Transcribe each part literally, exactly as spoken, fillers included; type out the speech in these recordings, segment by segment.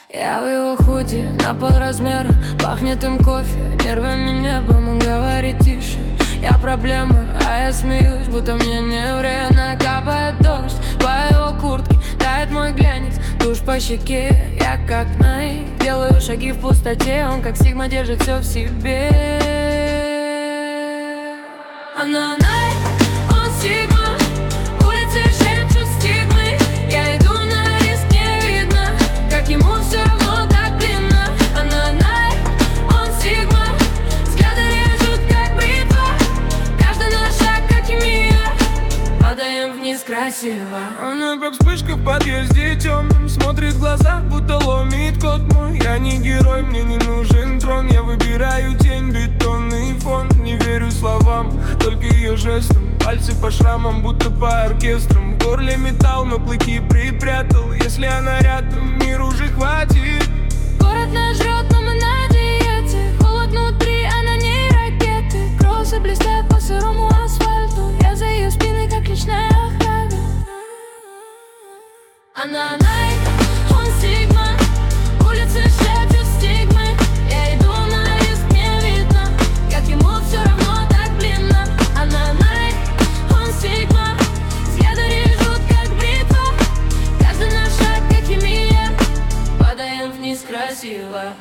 Я в его худи на полразмера, пахнет им кофе, нервами небом, он говорит тише. Я проблема, а я смеюсь, будто мне не время. Капает дождь по его куртке, тает мой глянец, душ по щеке. Я как Найк, делаю шаги в пустоте, он как Сигма держит все в себе. Она Найк, он Сигма, улицы шепчут стигмы. Я иду на риск, не видно, как ему все равно так длинно. Она Найк, он Сигма, взгляды режут как бритва. Каждый наш шаг как химия, падаем вниз красиво. Она как вспышка в подъезде темным, смотрит в глаза, будто ломит код мой. Я не герой, мне не нужен трон, я выбираю тень, бетонный фон. Не верю словам, только ее жестам, пальцы по шрамам, будто по оркестрам. В горле металл, но клыки припрятал. Если она рядом, мир уже хватит. Город нас жрет, но мы на диете. Холод внутри, а на ней ракеты. Кроссы блестят по сырому асфальту. Я за ее спиной, как личная охрана. Она Найк, он Сигма, улицы шепчут стигмы. Я иду на риск, не видно, как ему все равно так длинно. Она Найк, он Сигма, взгляды режут как бритва. Каждый наш шаг как химия, падаем вниз красиво.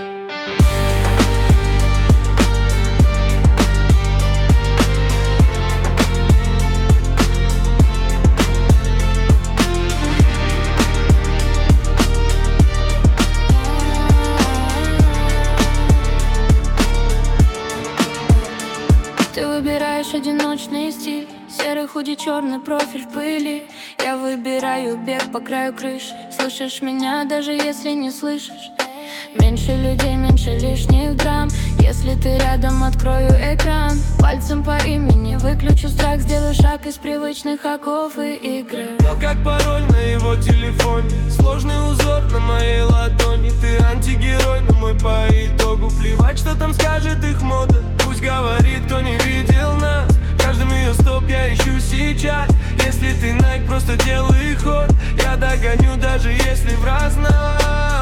Ты выбираешь одиночный стиль, серый худи, черный профиль в пыли. Я выбираю бег по краю крыши. Слышишь меня, даже если не слышишь. Меньше людей, меньше лишних драм. Если ты рядом, открою экран. Пальцем по имени выключу страх. Сделаю шаг из привычных оков и игры. Но как пароль на его телефоне, сложный узор на моей ладони. Ты антигерой, но мой по итогу. Плевать, что там скажет их мода. Пусть говорит, кто не видел нас. Каждым ее стоп я ищу сейчас. Если ты Найк, просто делай ход. Я догоню, даже если в раз нас.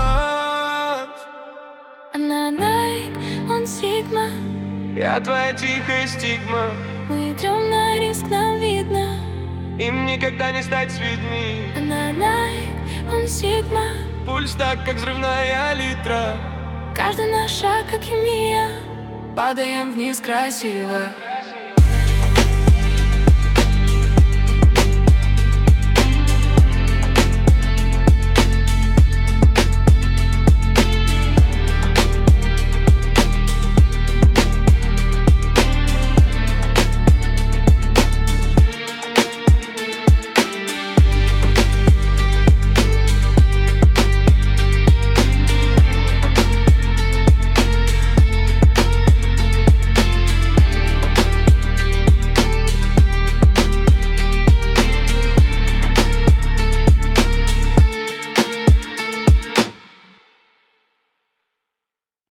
Она Найк, он Сигма, Я твоя тихая стигма. мы идем на риск, нам видно. Им никогда не стать с людьми. Она Найк, он Сигма, Пульс так, как взрывная литра. каждый наш шаг как химия, падаем вниз красиво.